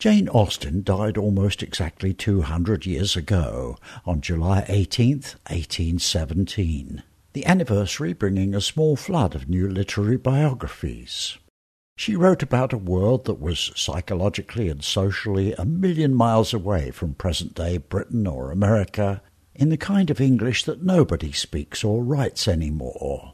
Jane Austen died almost exactly 200 years ago, on July 18th, 1817, the anniversary bringing a small flood of new literary biographies. She wrote about a world that was psychologically and socially a million miles away from present-day Britain or America, in the kind of English that nobody speaks or writes anymore.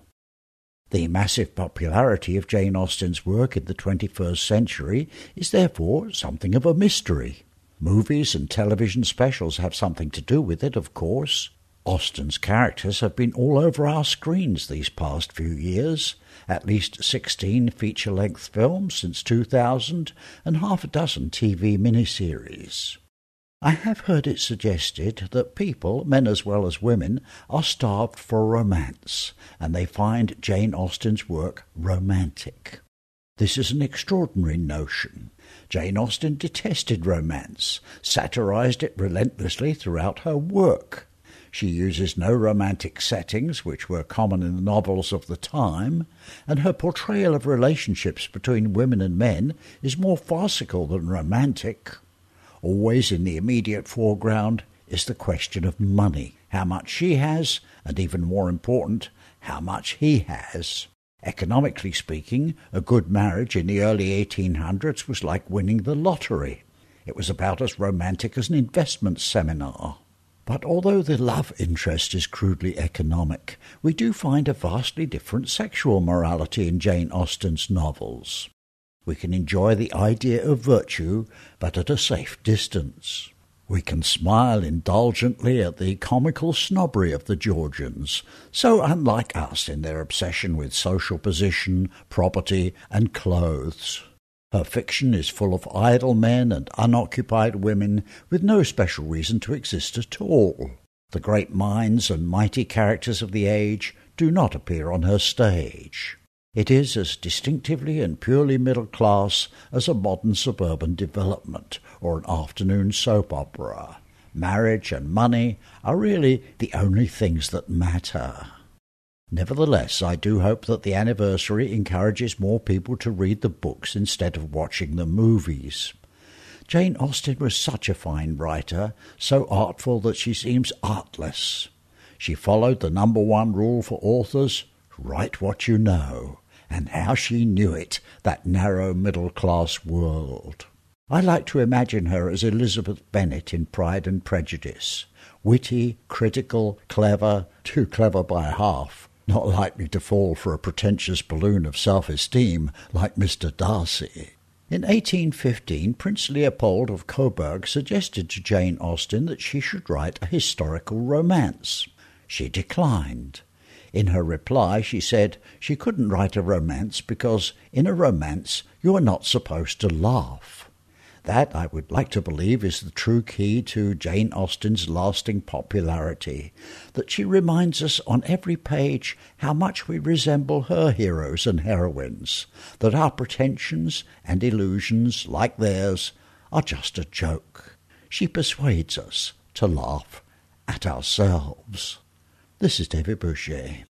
The massive popularity of Jane Austen's work in the 21st century is therefore something of a mystery. Movies and television specials have something to do with it, of course. Austen's characters have been all over our screens these past few years, at least 16 feature-length films since 2000 and half a dozen TV miniseries. I have heard it suggested that people, men as well as women, are starved for romance, and they find Jane Austen's work romantic. This is an extraordinary notion. Jane Austen detested romance, satirized it relentlessly throughout her work. She uses no romantic settings, which were common in the novels of the time, and her portrayal of relationships between women and men is more farcical than romantic. Always in the immediate foreground is the question of money, how much she has, and even more important, how much he has. Economically speaking, a good marriage in the early 1800s was like winning the lottery. It was about as romantic as an investment seminar. But although the love interest is crudely economic, we do find a vastly different sexual morality in Jane Austen's novels. We can enjoy the idea of virtue, but at a safe distance. We can smile indulgently at the comical snobbery of the Georgians, so unlike us in their obsession with social position, property, and clothes. Her fiction is full of idle men and unoccupied women with no special reason to exist at all. The great minds and mighty characters of the age do not appear on her stage. It is as distinctively and purely middle class as a modern suburban development or an afternoon soap opera. Marriage and money are really the only things that matter. Nevertheless, I do hope that the anniversary encourages more people to read the books instead of watching the movies. Jane Austen was such a fine writer, so artful that she seems artless. She followed the number one rule for authors: write what you know. And how she knew it, that narrow middle-class world. I like to imagine her as Elizabeth Bennet in Pride and Prejudice. Witty, critical, clever, too clever by half, not likely to fall for a pretentious balloon of self-esteem like Mr. Darcy. In 1815, Prince Leopold of Coburg suggested to Jane Austen that she should write a historical romance. She declined. In her reply, she said she couldn't write a romance because in a romance you are not supposed to laugh. That, I would like to believe, is the true key to Jane Austen's lasting popularity, that she reminds us on every page how much we resemble her heroes and heroines, that our pretensions and illusions, like theirs, are just a joke. She persuades us to laugh at ourselves. This is David Boucher.